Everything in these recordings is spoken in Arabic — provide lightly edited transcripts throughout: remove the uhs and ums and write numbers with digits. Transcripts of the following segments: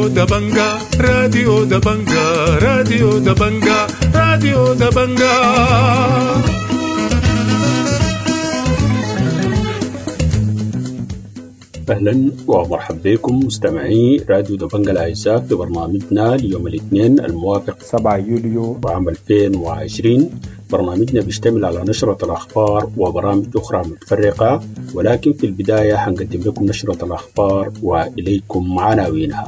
راديو دبنجا راديو دبنجا راديو دبنجا راديو دبنجا. أهلا ومرحبا بكم مستمعي راديو دبنجا الأعزاء في برنامجنا ليوم الاثنين الموافق 7 يوليو عام 2020. برنامجنا بيشتمل على نشرة الأخبار وبرامج أخرى متفرقة، ولكن في البداية حنقدم لكم نشرة الأخبار وإليكم عناوينها.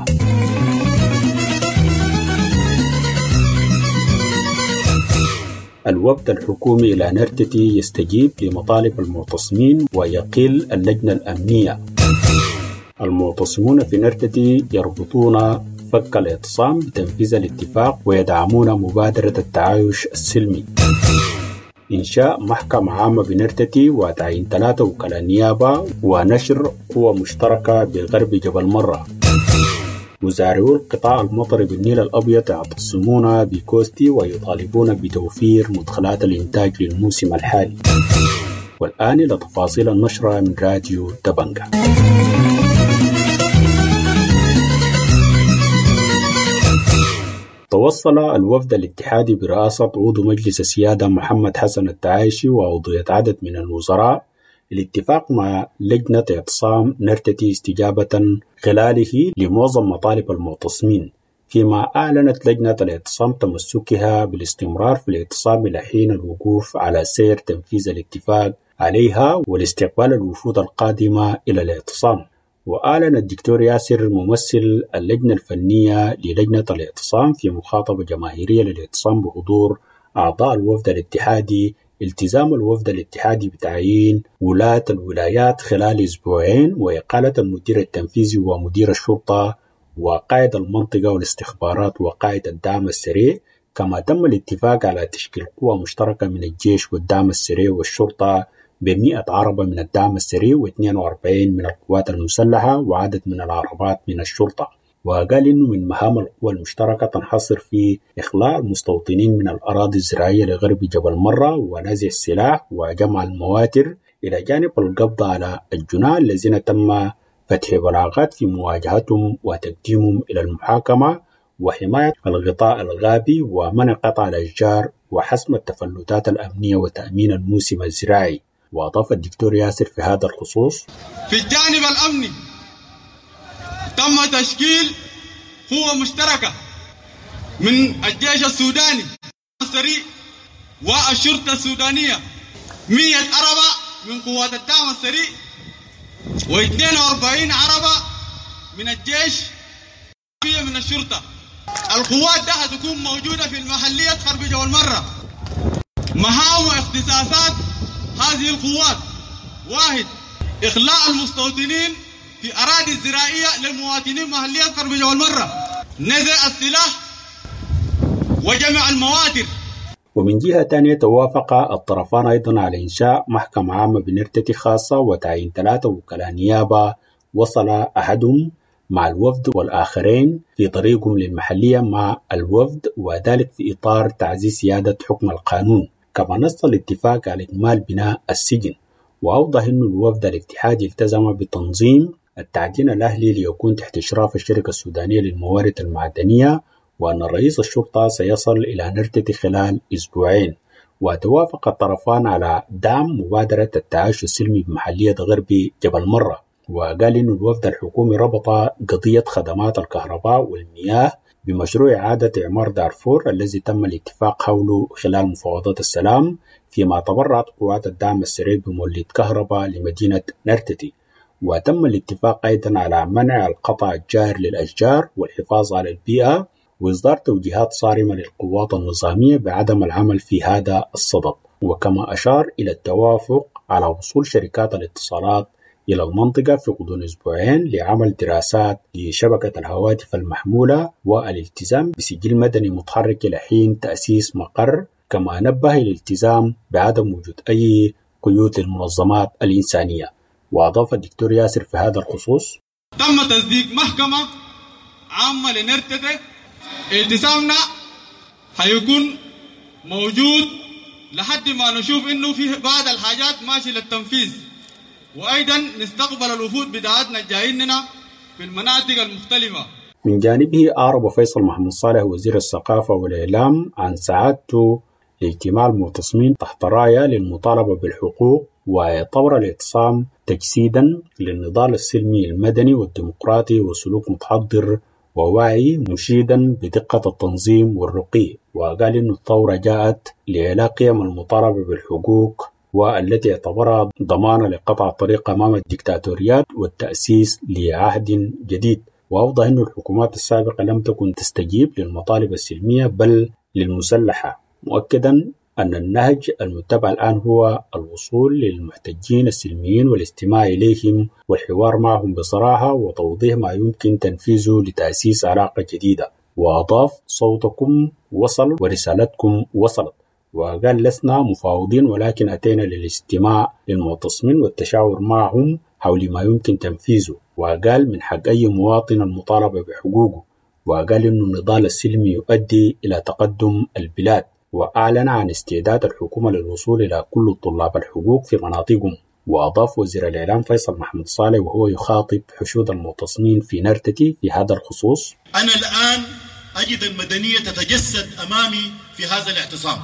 الوفد الحكومي إلى نرتتي يستجيب لمطالب المعتصمين ويقل اللجنة الأمنية. المعتصمون في نرتتي يربطون فك الاعتصام بتنفيذ الاتفاق ويدعمون مبادرة التعايش السلمي. إنشاء محكمة عامة بنرتتي وتعيين 3 وكلاء نيابة ونشر قوة مشتركة بغرب جبل مرة. مزارعو القطاع المطري بالنيل الأبيض يعتصمون بكوستي ويطالبون بتوفير مدخلات الإنتاج للموسم الحالي. والآن إلى تفاصيل النشرة من راديو دبنجا. توصل الوفد الاتحادي برئاسة عضو مجلس السيادة محمد حسن التعايشي وعضوية عدد من الوزراء الاتفاق مع لجنة اعتصام نرتتي استجابة خلاله لمعظم مطالب المعتصمين، فيما أعلنت لجنة الاعتصام تمسكها بالاستمرار في الاعتصام إلى حين الوقوف على سير تنفيذ الاتفاق عليها والاستقبال الوفود القادمة إلى الاعتصام. وأعلن الدكتور ياسر ممثل اللجنة الفنية للجنة الاعتصام في مخاطبة جماهيرية للاعتصام بحضور أعضاء الوفد الاتحادي التزام الوفد الاتحادي بتعيين ولاة الولايات خلال 2 أسبوع وإقالة المدير التنفيذي ومدير الشرطة وقائد المنطقة والاستخبارات وقائد الدعم السريع، كما تم الاتفاق على تشكيل قوة مشتركة من الجيش والدعم السريع والشرطة ب100 عربة من الدعم السريع و42 من القوات المسلحة وعدد من العربات من الشرطة. وقال إنه من مهام القوى المشتركة تنحصر في إخلاء المستوطنين من الأراضي الزراعية لغرب جبل مرة ونزع السلاح وجمع المواتر، إلى جانب القبض على الجناة الذين تم فتح بلاغات في مواجهتهم وتقديمهم إلى المحاكمة، وحماية الغطاء الغابي ومنع قطع الأشجار وحسم التفلتات الأمنية وتأمين الموسم الزراعي. وأضاف الدكتور ياسر في هذا الخصوص: في الجانب الأمني تم تشكيل قوة مشتركة من الجيش السوداني السريع والشرطة السودانية، 100 عربة من قوات الدعم السريع و42 عربة من الجيش من الشرطة. القوات ده هتكون موجودة في المحلية غرب جبل مرة. مهام واختصاصات هذه القوات: 1. إخلاء المستوطنين في أراضي الزراعية للمواطنين محلية غرب جبل مرة، نزع السلاح وجمع المواتر. ومن جهة تانية توافق الطرفان أيضا على إنشاء محكمة عامة بنرتتي خاصة وتعيين 3 وكلاء نيابة وصل أحدهم مع الوفد والآخرين في طريقهم للمحلية مع الوفد، وذلك في إطار تعزيز سيادة حكم القانون. كما نص الاتفاق على إكمال بناء السجن، وأوضح أن الوفد الاتحادي التزم بتنظيم التعدين الأهلي ليكون تحت إشراف الشركة السودانية للموارد المعدنية، وأن رئيس الشرطة سيصل إلى نرتتي خلال 2 أسبوع. وتوافق الطرفان على دعم مبادرة التعايش السلمي بمحلية غرب جبل مرة. وقال إن الوفد الحكومي ربط قضية خدمات الكهرباء والمياه بمشروع إعادة إعمار دارفور الذي تم الاتفاق حوله خلال مفاوضات السلام، فيما تبرعت قوات الدعم السريع بمولد كهرباء لمدينة نرتتي. وتم الاتفاق أيضا على منع القطع الجائر للأشجار والحفاظ على البيئة وإصدار توجيهات صارمة للقوات النظامية بعدم العمل في هذا الصدد. وكما أشار إلى التوافق على وصول شركات الاتصالات إلى المنطقة في غضون 2 أسبوع لعمل دراسات لشبكة الهواتف المحمولة والالتزام بسجل مدني متحرك إلى حين تأسيس مقر، كما نبه الالتزام بعدم وجود أي قيود للمنظمات الإنسانية. وأضاف الدكتور ياسر في هذا الخصوص: تم تصديق محكمة عامة لنرتتي. التزامنا هيكون موجود لحد ما نشوف إنه في بعض الحاجات ماشي للتنفيذ، وأيضا نستقبل الوفود بتاعتنا الجايين لنا في المناطق المختلفة. من جانبه أعرب فيصل محمود صالح وزير الثقافة والإعلام عن سعادته لاجتماع المعتصمين تحت راية للمطالبة بالحقوق، واعتبر الاعتصام تجسيدا للنضال السلمي المدني والديمقراطي وسلوك متحضر وواعي، مشيدا بدقة التنظيم والرقي. وقال إن الثورة جاءت لإعلاء قيم المطالبة بالحقوق، والتي اعتبرها ضمانا لقطع الطريق أمام الدكتاتوريات والتأسيس لعهد جديد. وأوضح أن الحكومات السابقة لم تكن تستجيب للمطالب السلمية بل للمسلحة، مؤكدا أن النهج المتبع الآن هو الوصول للمحتجين السلميين والاستماع إليهم والحوار معهم بصراحة وتوضيح ما يمكن تنفيذه لتأسيس علاقة جديدة. وأضاف: صوتكم وصل ورسالتكم وصلت. وقال: لسنا مفاوضين، ولكن أتينا للاستماع للمعتصمين والتشاور معهم حول ما يمكن تنفيذه. وقال: من حق أي مواطن المطالبة بحقوقه. وقال إن النضال السلمي يؤدي إلى تقدم البلاد. وأعلن عن استعداد الحكومة للوصول إلى كل طلاب الحقوق في مناطقهم. وأضاف وزير الإعلام فيصل محمود صالح وهو يخاطب حشود المعتصمين في نرتتي في هذا الخصوص: أنا الآن أجد المدنية تتجسد أمامي في هذا الاعتصام.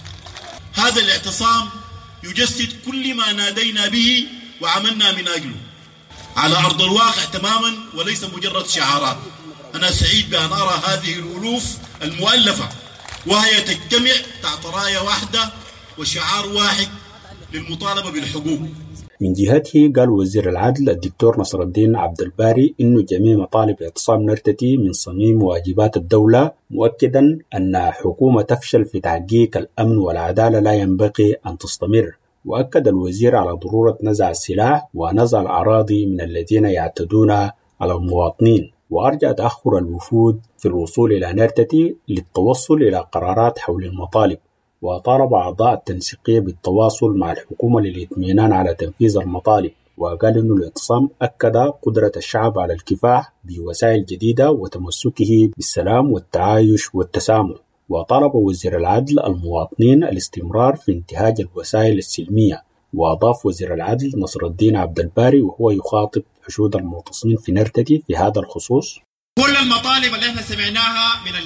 هذا الاعتصام يجسد كل ما نادينا به وعملنا من أجله على أرض الواقع تماما وليس مجرد شعارات. أنا سعيد بأن أرى هذه الألوف المؤلفة وهي تجتمع تحت راية واحدة وشعار واحد للمطالبة بالحقوق. من جهته قال وزير العدل الدكتور نصر الدين عبد الباري إنه جميع مطالب اعتصام نرتتي من صميم واجبات الدولة، مؤكدا أن حكومة تفشل في تحقيق الأمن والعدالة لا ينبغي أن تستمر. وأكد الوزير على ضرورة نزع السلاح ونزع الأراضي من الذين يعتدون على المواطنين. وأرجع تأخر الوفود في الوصول إلى نرتتي للتوصل إلى قرارات حول المطالب. وطالب أعضاء التنسيقية بالتواصل مع الحكومة للإطمئنان على تنفيذ المطالب. وقال إن الاعتصام أكد قدرة الشعب على الكفاح بوسائل جديدة وتمسكه بالسلام والتعايش والتسامح. وطالب وزير العدل المواطنين الاستمرار في انتهاج الوسائل السلمية. وأضاف وزير العدل نصر الدين عبد الباري وهو يخاطب حشود المعتصمين في نرتتي في هذا الخصوص: كل المطالب اللي احنا سمعناها من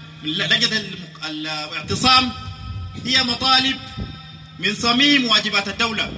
لجنة الاعتصام هي مطالب من صميم واجبات الدولة.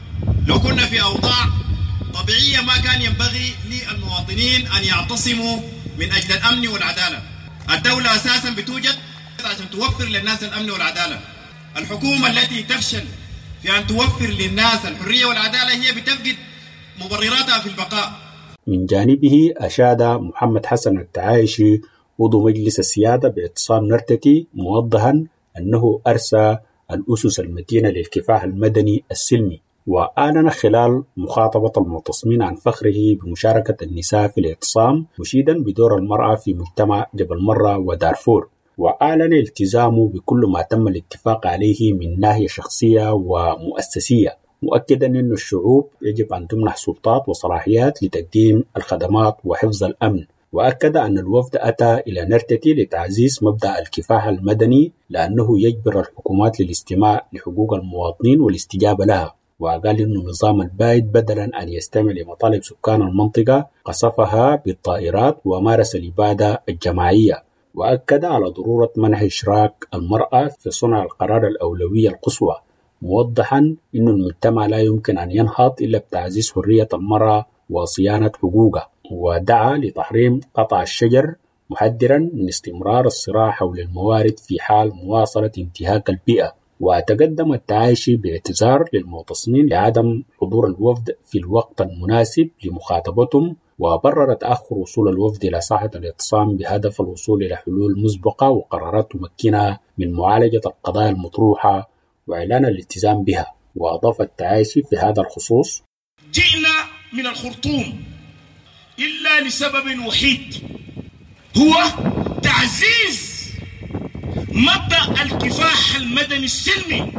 لو كنا في أوضاع طبيعية ما كان ينبغي للمواطنين أن يعتصموا من أجل الأمن والعدالة. الدولة أساسا بتوجد عشان توفر للناس الأمن والعدالة. الحكومة التي تفشل في أن توفر للناس الحرية والعدالة هي بتفقد مبرراتها في البقاء. من جانبه أشاد محمد حسن التعايشي عضو مجلس السيادة باعتصام نرتتي، موضحا أنه أرسى الأسس المتينة للكفاح المدني السلمي. وأعلن خلال مخاطبة المعتصمين عن فخره بمشاركة النساء في الاعتصام، مشيدا بدور المرأة في مجتمع جبل مرة ودارفور. وأعلن التزامه بكل ما تم الاتفاق عليه من ناحية شخصية ومؤسسية، مؤكدا أن الشعوب يجب أن تمنح سلطات وصلاحيات لتقديم الخدمات وحفظ الأمن. وأكد أن الوفد أتى إلى نرتتي لتعزيز مبدأ الكفاح المدني لأنه يجبر الحكومات للاستماع لحقوق المواطنين والاستجابة لها. وقال إن النظام البائد بدلا أن يستمع لمطالب سكان المنطقة قصفها بالطائرات ومارس الإبادة الجماعية. وأكد على ضرورة منع إشراك المرأة في صنع القرار الأولوية القصوى، موضحا أن المجتمع لا يمكن أن ينهض إلا بتعزيز حرية المرأة وصيانة حقوقها. ودعا لتحريم قطع الشجر، محذرا من استمرار الصراع حول الموارد في حال مواصلة انتهاك البيئة. وتقدم التعايشي باعتذار للمعتصمين لعدم حضور الوفد في الوقت المناسب لمخاطبتهم، وبرر تأخر وصول الوفد إلى ساحة الاعتصام بهدف الوصول إلى حلول مسبقة وقرارات ممكنة من معالجة القضايا المطروحة وإعلان الالتزام بها. وأضاف التعايشي في هذا الخصوص: جئنا من الخرطوم إلا لسبب وحيد، هو تعزيز مبدأ الكفاح المدني السلمي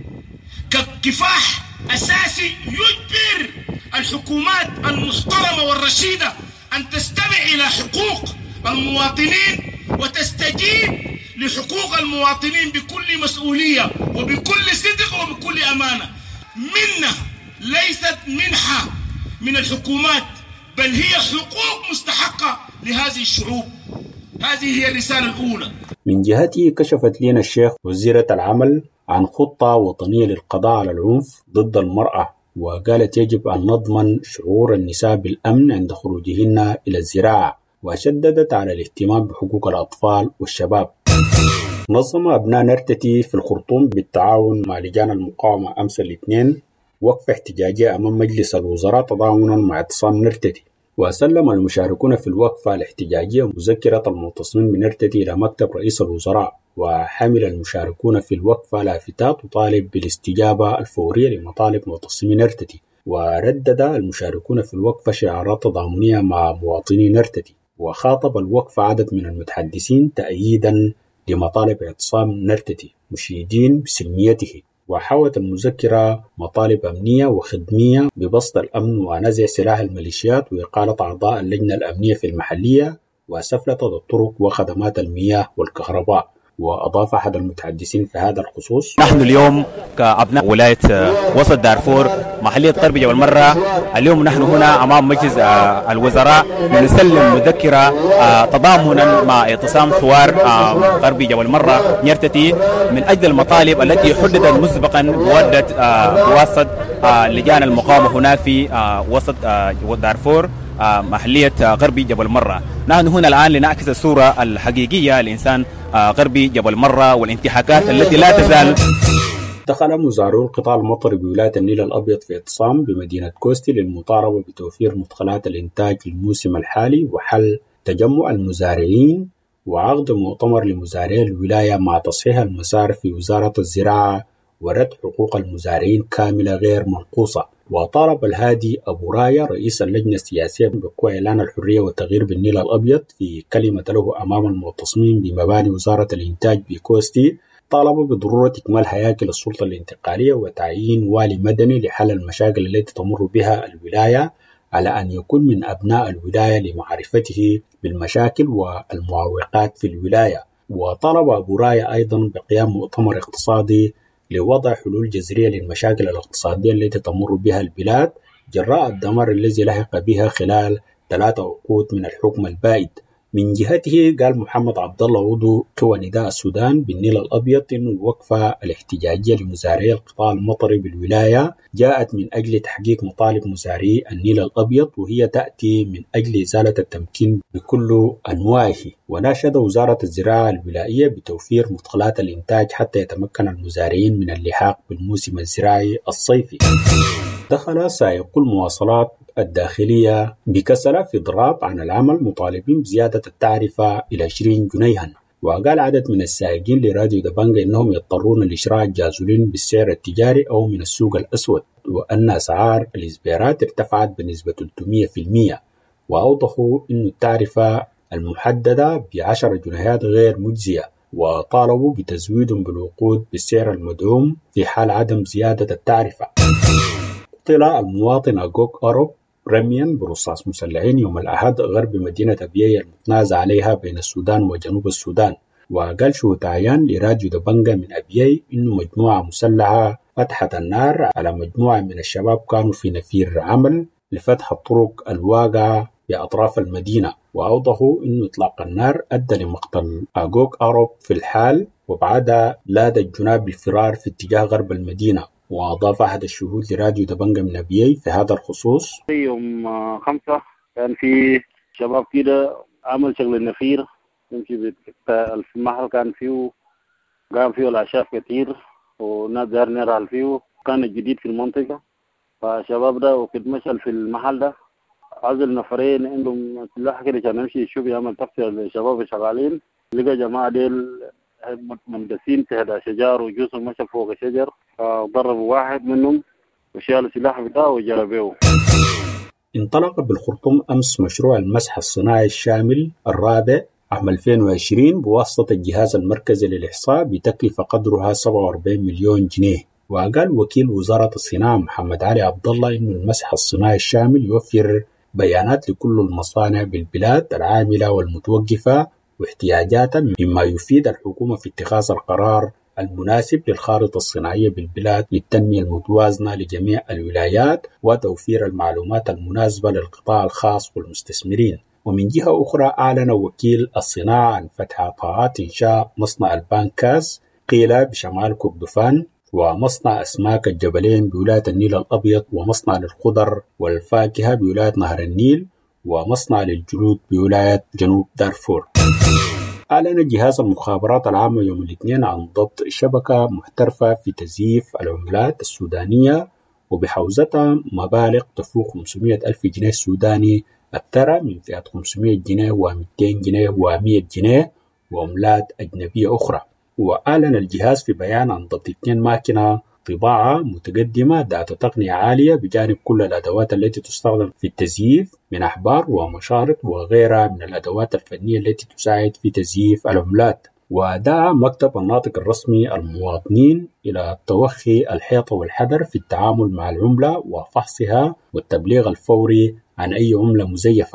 ككفاح أساسي يجبر الحكومات المحترمة والرشيدة أن تستمع إلى حقوق المواطنين وتستجيب لحقوق المواطنين بكل مسؤولية وبكل صدق وبكل أمانة. منة ليست منحة من الحكومات بل هي حقوق مستحقة لهذه الشعوب. هذه هي الرسالة الأولى. من جهته كشفت لنا الشيخ وزيرة العمل عن خطة وطنية للقضاء على العنف ضد المرأة، وقالت يجب أن نضمن شعور النساء بالأمن عند خروجهن إلى الزراعة، وشددت على الاهتمام بحقوق الأطفال والشباب. نظم أبناء نرتتي في الخرطوم بالتعاون مع لجان المقاومة أمس الاثنين وقفة احتجاجية أمام مجلس الوزراء تضامنا مع اعتصام نرتتي، وسلم المشاركون في الوقفة الاحتجاجية مذكرة المعتصمين بنرتتي إلى مكتب رئيس الوزراء. وحمل المشاركون في الوقفة لافتات تطالب بالاستجابة الفورية لمطالب معتصمي نرتتي، وردد المشاركون في الوقفة شعارات تضامنية مع مواطني نرتتي. وخاطب الوقفة عدد من المتحدثين تأييدا لمطالب اعتصام نرتتي مشيدين بسلميته. وحوت المذكرة مطالب أمنية وخدمية ببسط الأمن ونزع سلاح الميليشيات وإقالة أعضاء اللجنة الأمنية في المحلية وسفلتة الطرق وخدمات المياه والكهرباء. وأضاف أحد المتحدثين في هذا الخصوص: نحن اليوم كأبناء ولاية وسط دارفور محلية قربجة والمرة، اليوم نحن هنا أمام مجلس الوزراء لنسلم مذكرة تضامنا مع اعتصام ثوار قربجة والمرة نرتتي من أجل المطالب التي حددت مسبقا بواسطة لجان المقاومة هناك في وسط دارفور محلية غربي جبل مرة. نحن هنا الآن لنعكس الصورة الحقيقية لإنسان غربي جبل مرة والانتهاكات التي لا تزال. دخل مزارعو القطاع المطري بولاية النيل الأبيض في اعتصام بمدينة كوستي للمطالبة بتوفير مدخلات الإنتاج للموسم الحالي وحل تجمع المزارعين وعقد مؤتمر لمزارعي الولاية مع تصحيح المسار في وزارة الزراعة ورد حقوق المزارعين كاملة غير منقوصة. وطالب الهادي أبو راية رئيس اللجنة السياسية بقوى إعلان الحرية والتغيير بالنيل الأبيض في كلمة له أمام المعتصمين بمباني وزارة الإنتاج بكوستي، طالب بضرورة إكمال هياكل السلطة الانتقالية وتعيين والي مدني لحل المشاكل التي تمر بها الولاية، على أن يكون من أبناء الولاية لمعرفته بالمشاكل والمعوقات في الولاية. وطالب أبو راية أيضا بقيام مؤتمر اقتصادي لوضع حلول جذرية للمشاكل الاقتصادية التي تمر بها البلاد جراء الدمار الذي لحق بها خلال 3 عقود من الحكم البائد. من جهته قال محمد عبد الله عضو قوى نداء السودان بالنيل الأبيض إن الوقفة الاحتجاجية لمزارعي القطاع المطري بالولاية جاءت من أجل تحقيق مطالب مزارعي النيل الأبيض، وهي تأتي من أجل إزالة التمكين بكل أنواعه. وناشد وزارة الزراعة الولائية بتوفير مدخلات الإنتاج حتى يتمكن المزارعين من اللحاق بالموسم الزراعي الصيفي. دخل سائقو المواصلات الداخلية بكسلة في ضراب عن العمل مطالبين بزيادة التعرفة إلى 20 جنيها. وقال عدد من السائقين لراديو دبنجة إنهم يضطرون لشراء الجازولين بالسعر التجاري أو من السوق الأسود، وأن أسعار الإسبيرات ارتفعت بنسبة 300%. وأوضحوا أن التعرفة المحددة ب10 جنيهات غير مجزية، وطالبوا بتزويدهم بالوقود بالسعر المدعوم في حال عدم زيادة التعرفة. طلع المواطن أجوك أوروب رميا برصاص مسلحين يوم الأحد غرب مدينة أبيي المتنازع عليها بين السودان وجنوب السودان. وقال شهود عيان لراديو دبنجة من أبيي إنه مجموعة مسلحة فتحت النار على مجموعة من الشباب كانوا في نفير عمل لفتح الطرق الواقعة بأطراف المدينة. وأوضحوا إنه إطلاق النار أدى لمقتل أجوك أوروب في الحال، وبعدها لاد الجناب الفرار في اتجاه غرب المدينة. وأضاف أحد الشهود لراديو دبنجة من أبيي في هذا الخصوص: يوم 5 كان في شباب كده عمل شغل النفير يمشي في المحل، كان فيه الأعشاب كتير وناس دار نرال فيه، كان جديد في المنطقة. فالشباب ده وقد مشى في المحل ده عزل نفرين عندهم سلاح كده كان يمشي يشوف يعمل تقصي الشباب شغالين، لقى جماعة ديل مندسين تحت شجار وجوسهم مشى فوق شجر، ضربوا واحد منهم وشالوا سلاح بتاعه وجربوه. انطلق بالخرطوم أمس مشروع المسح الصناعي الشامل الرابع عام 2020 بواسطة الجهاز المركزي للإحصاء بتكلفة قدرها 47 مليون جنيه. وقال وكيل وزارة الصناعة محمد علي عبد الله إن المسح الصناعي الشامل يوفر بيانات لكل المصانع بالبلاد العاملة والمتوقفة واحتياجاتها، مما يفيد الحكومة في اتخاذ القرار المناسب للخارطة الصناعية بالبلاد للتنمية المتوازنة لجميع الولايات وتوفير المعلومات المناسبة للقطاع الخاص والمستثمرين. ومن جهة أخرى أعلن وكيل الصناعة عن فتح طاعات إنشاء مصنع البانكاس قيل بشمال كردفان، ومصنع أسماك الجبلين بولاية النيل الأبيض، ومصنع للخضر والفاكهة بولاية نهر النيل، ومصنع للجلود بولاية جنوب دارفور. أعلن جهاز المخابرات العامة يوم الاثنين عن ضبط شبكة محترفة في تزييف العملات السودانية وبحوزتها مبالغ تفوق 500 ألف جنيه سوداني أكثر من فئة 500 جنيه و200 جنيه و100 جنيه وعملات أجنبية أخرى. وأعلن الجهاز في بيان عن ضبط 2 ماكينة طباعة متقدمة ذات تقنية عالية بجانب كل الأدوات التي تستخدم في التزييف من أحبار ومشارط وغيرها من الأدوات الفنية التي تساعد في تزييف العملات. ودعا مكتب الناطق الرسمي المواطنين إلى توخي الحيطة والحذر في التعامل مع العملة وفحصها والتبليغ الفوري عن أي عملة مزيفة.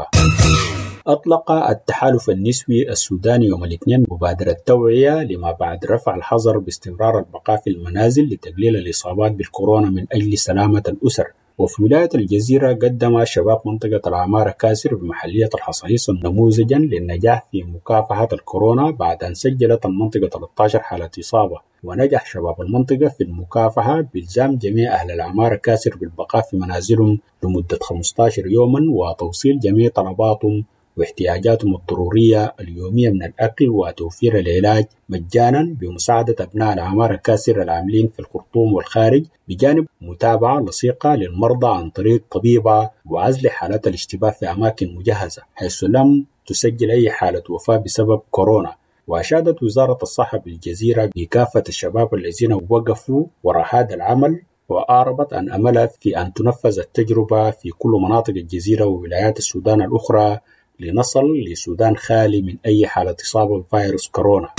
أطلق التحالف النسوي السوداني يوم الاثنين مبادرة توعية لما بعد رفع الحظر باستمرار البقاء في المنازل لتقليل الإصابات بالكورونا من أجل سلامة الأسر. وفي ولاية الجزيرة قدم شباب منطقة العمارة كاسر بمحلية الحصائص نموذجا للنجاح في مكافحة الكورونا بعد أن سجلت المنطقة 13 حالة إصابة. ونجح شباب المنطقة في المكافحة بإلزام جميع أهل العمارة كاسر بالبقاء في منازلهم لمدة 15 يوما وتوصيل جميع طلباتهم واحتياجاتهم الضرورية اليومية من الأكل وتوفير العلاج مجانا بمساعدة أبناء العمارة كاسر العاملين في الخرطوم والخارج، بجانب متابعة لصيقة للمرضى عن طريق طبيبة وعزل حالات الاشتباه في أماكن مجهزة حيث لم تسجل أي حالة وفاة بسبب كورونا. وأشادت وزارة الصحة بالجزيرة بكافة الشباب الذين وقفوا وراء هذا العمل، وأعربت عن أملها في أن تنفذ التجربة في كل مناطق الجزيرة وولايات السودان الأخرى لنصل لسودان خالي من أي حالة إصابة بفيروس كورونا.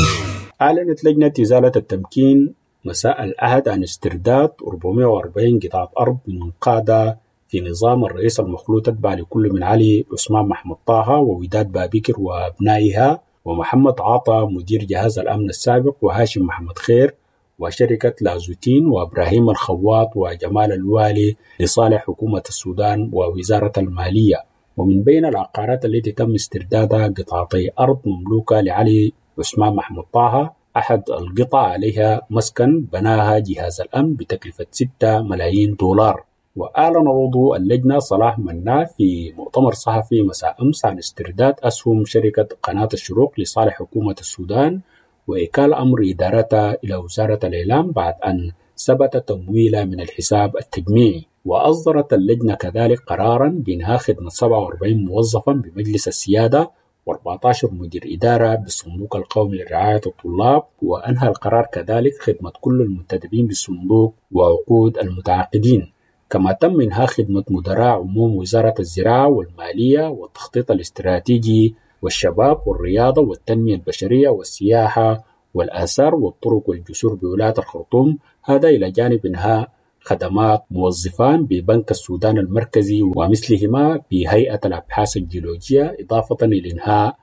أعلنت لجنة إزالة التمكين مساء الأحد عن استرداد 440 قطعة أرض منقادة في نظام الرئيس المخلوط تتبع لكل من علي عثمان محمد طه ووداد بابكر وأبنائها ومحمد عاطى مدير جهاز الأمن السابق وهاشم محمد خير وشركة لازوتين وإبراهيم الخواط وجمال الوالي لصالح حكومة السودان ووزارة المالية. ومن بين العقارات التي تم استردادها قطعتي أرض مملوكة لعلي عثمان محمد طه، أحد القطع عليها مسكن بناها جهاز الأمن بتكلفة 6 ملايين دولار. وأعلن عضو اللجنة صلاح مناع في مؤتمر صحفي مساء أمس عن استرداد أسهم شركة قناة الشروق لصالح حكومة السودان وإكال أمر إدارتها إلى وزارة الإعلام بعد أن ثبت تمويلها من الحساب التجميعي. وأصدرت اللجنة كذلك قراراً بإنهاء خدمة 47 موظفاً بمجلس السيادة و14 مدير إدارة بالصندوق القومي لرعاية الطلاب. وأنهى القرار كذلك خدمة كل المنتدبين بالصندوق وعقود المتعاقدين. كما تم إنهاء خدمة مدراء عموم وزارة الزراعة والمالية والتخطيط الاستراتيجي والشباب والرياضة والتنمية البشرية والسياحة والآثار والطرق والجسور بولاية الخرطوم، هذا إلى جانب إنهاء خدمات موظفان ببنك السودان المركزي ومثلهما بهيئة الأبحاث الجيولوجية، إضافة إلى إنهاء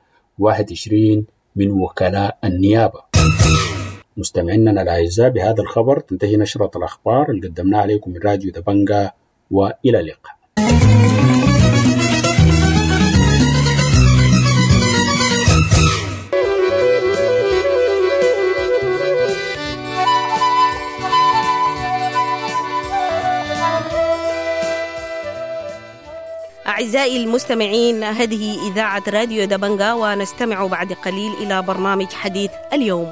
21 من وكلاء النيابة. مستمعينا الأعزاء، بهذا الخبر تنتهي نشرة الأخبار اللي قدمناها عليكم من راديو دبنجة، وإلى اللقاء. أعزائي المستمعين، هذه إذاعة راديو دبنجة، ونستمع بعد قليل إلى برنامج حديث اليوم.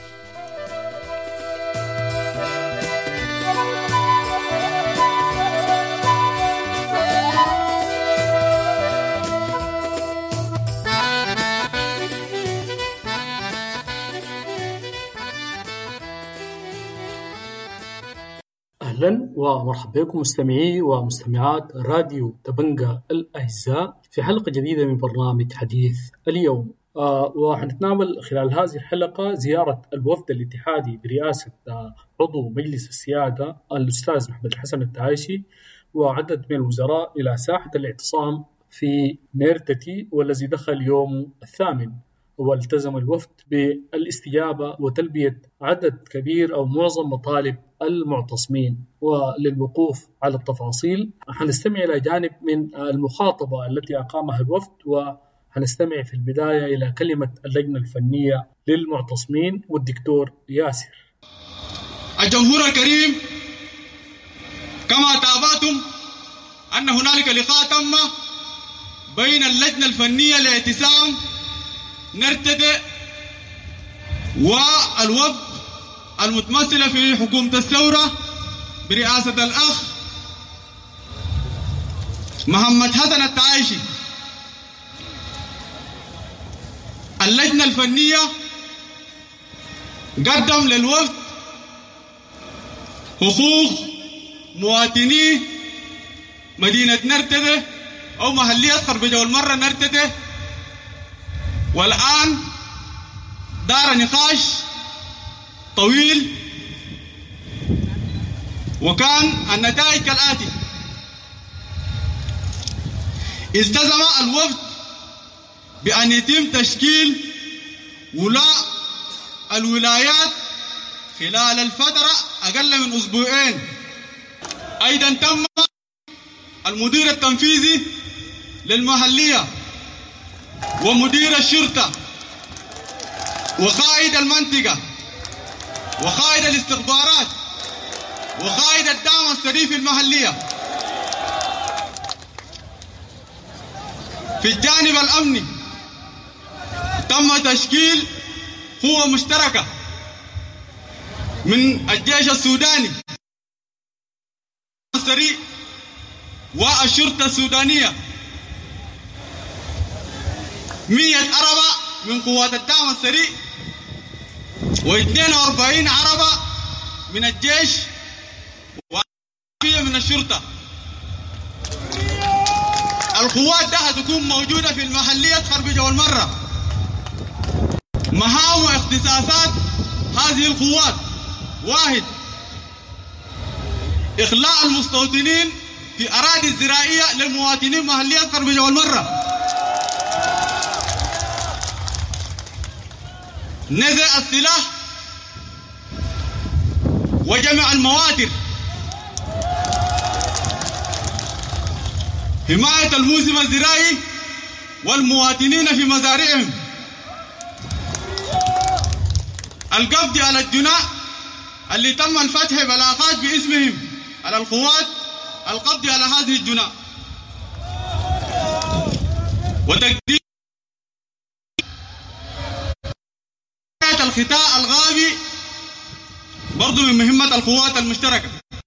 أهلا ومرحبا بكم مستمعي ومستمعات راديو دبنجة الأعزاء في حلقة جديدة من برنامج حديث اليوم. وحنتناول خلال هذه الحلقة زيارة الوفد الاتحادي برئاسة عضو مجلس السيادة الأستاذ محمد الحسن التعايشي وعدد من الوزراء إلى ساحة الاعتصام في نيرتتي، والذي دخل يوم الثامن. والتزم الوفد بالاستجابة وتلبية عدد كبير أو معظم مطالب المعتصمين. وللوقوف على التفاصيل حنستمع إلى جانب من المخاطبة التي أقامها الوفد، وحنستمع في البداية إلى كلمة اللجنة الفنية للمعتصمين والدكتور ياسر. الجمهور الكريم، كما تابعتم أن هنالك لقاء تم بين اللجنة الفنية لاعتصام نرتدى والوفد المتمثلة في حكومة الثورة برئاسة الأخ محمد حسن التعايشي. اللجنة الفنية قدم للوفد حقوق مواطني مدينة نرتدى أو محلية خربجة والمرة نرتدى، والآن دار نقاش طويل، وكان النتائج كالآتي: التزم الوفد بأن يتم تشكيل ولاء الولايات خلال الفترة أقل من أسبوعين. أيضا تم المدير التنفيذي للمحلية ومدير الشرطة وقائد المنطقة وقائد الاستخبارات وقائد الدعم السري في المحلية. في الجانب الأمني تم تشكيل قوة مشتركة من الجيش السوداني السري والشرطة السودانية، 100 عربة من قوات الدعم السري و42 عربة من الجيش و100 من الشرطة. القوات ده هتكون موجودة في المحلية خربجة والمرة. مهام واختصاصات هذه القوات: 1. إخلاء المستوطنين في أراضي الزراعية للمواطنين محلية خربجة والمرة، نزع السلاح وجمع المواتر، حماية الموسم الزراعي والمواطنين في مزارعهم، القبض على الجناء اللي تم الفتح بلاغات باسمهم على القوات، القبض على هذه الجناء، وتقديم الختاء الغابي برضو من مهمة القوات المشتركة.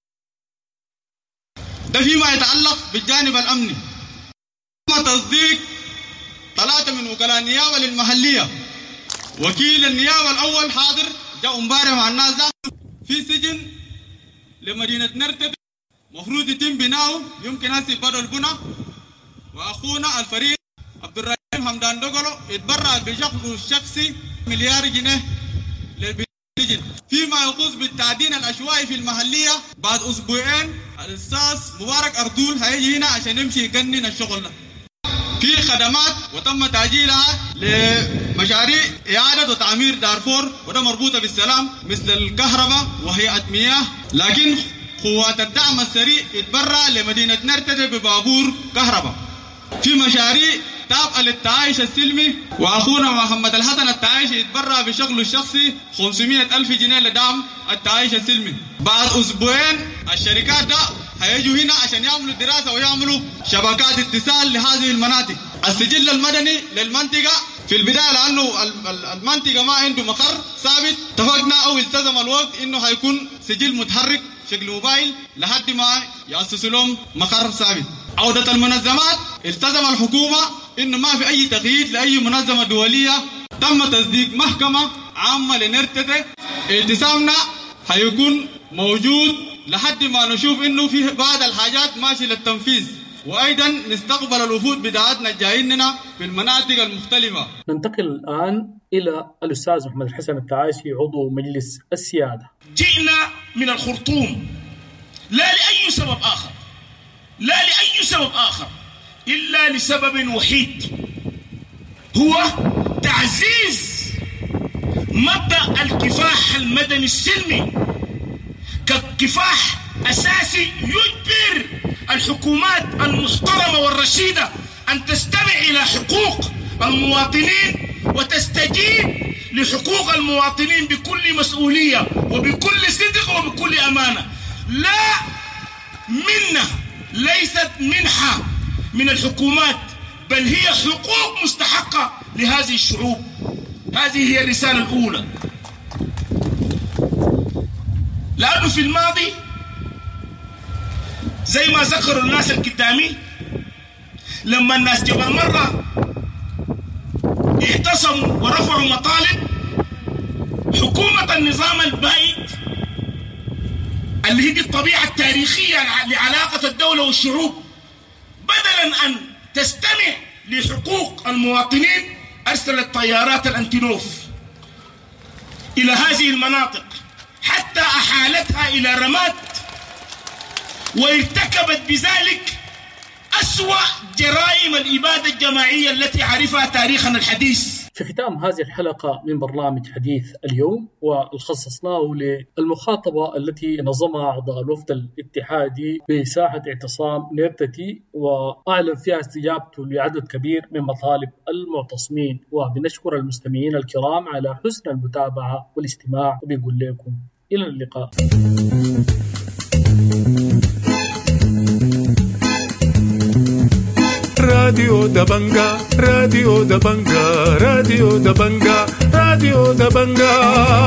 ده فيما يتعلق بالجانب الأمني. تم تصديق 3 من وكلاء النيابة للمحلية. وكيل النيابة الأول حاضر، جاء امبارح مع الناس ده. في سجن لمدينة نرتدى مفروض يتم بناؤه، يمكن هسه بدأ البناء، وأخونا الفريق عبد الرحيم حمدان دغلو اتبرع بشكله الشخصي مليار جنيه للسجن. فيما يخص بالتعدين العشوائي في المحلية، بعد أسبوعين الأستاذ مبارك أردول هيجي هنا عشان يمشي يقنن الشغل ده. في خدمات وتم تأجيلها لمشاريع إعادة وتعمير دارفور، وده مربوطة بالسلام، مثل الكهرباء وهيئة مياه. لكن قوات الدعم السريع اتبرع لمدينة نرتدى ببابور كهرباء. في مشاريع تابعة للتعايش السلمي، وأخونا محمد الحسن التعايشي اتبرع بشغله الشخصي 500,000 جنيه لدعم التعايش السلمي. بعد أسبوعين الشركات ده هيجوا هنا عشان يعملوا دراسة ويعملوا شبكات اتصال لهذه المناطق. السجل المدني للمنطقة في البداية لأنه المنطقة ما عنده مقر ثابت، اتفقنا أو التزم الوقت إنه هيكون سجل متحرك شكل موبايل لحد ما يأسسوا لهم مقر ثابت. عودة المنظمات، التزم الحكومة إنه ما في أي تقييد لأي منظمة دولية. تم تصديق محكمة عامة لنرتدى. التزامنا هيكون موجود لحد ما نشوف إنه في بعض الحاجات ماشي للتنفيذ، وأيضا نستقبل الوفود بدعاتنا الجايين في المناطق المختلفة. ننتقل الآن إلى الأستاذ محمد الحسن التعايشي عضو مجلس السيادة. جئنا من الخرطوم لا لأي سبب آخر، لا لأي سبب آخر إلا لسبب وحيد، هو تعزيز مبدأ الكفاح المدني السلمي ككفاح أساسي يجبر الحكومات المحترمة والرشيدة أن تستمع إلى حقوق المواطنين وتستجيب لحقوق المواطنين بكل مسؤولية وبكل صدق وبكل أمانة. لا منة، ليست منحة من الحكومات، بل هي حقوق مستحقة لهذه الشعوب. هذه هي الرسالة الأولى. لأنه في الماضي زي ما ذكروا الناس القدامي، لما الناس جبل مرة اعتصموا ورفعوا مطالب، حكومة النظام البائد اللي هي الطبيعة التاريخية لعلاقة الدولة والشعوب، بدلا أن تستمع لحقوق المواطنين أرسلت طيارات الأنتينوف إلى هذه المناطق حتى أحالتها إلى رماد، وارتكبت بذلك أسوأ جرائم الإبادة الجماعية التي عرفها تاريخنا الحديث. في ختام هذه الحلقة من برنامج حديث اليوم، وخصصناه للمخاطبة التي نظمها أعضاء الوفد الاتحادي بساحة اعتصام نيرتتي، وأعلن فيها استجابته لعدد كبير من مطالب المعتصمين. وبنشكر المستمعين الكرام على حسن المتابعة والاستماع، وبنقول لكم إلى اللقاء. راديو دبنجا، راديو دبنجا، راديو دبنجا، راديو دبنجا.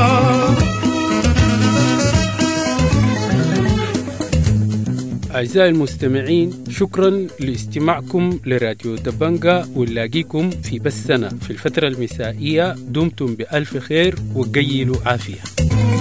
أعزائي المستمعين، شكرا لاستماعكم لراديو دبنجا، ونلاقيكم في بثنا في الفترة المسائية. دمتم بألف خير وقيلوا عافية.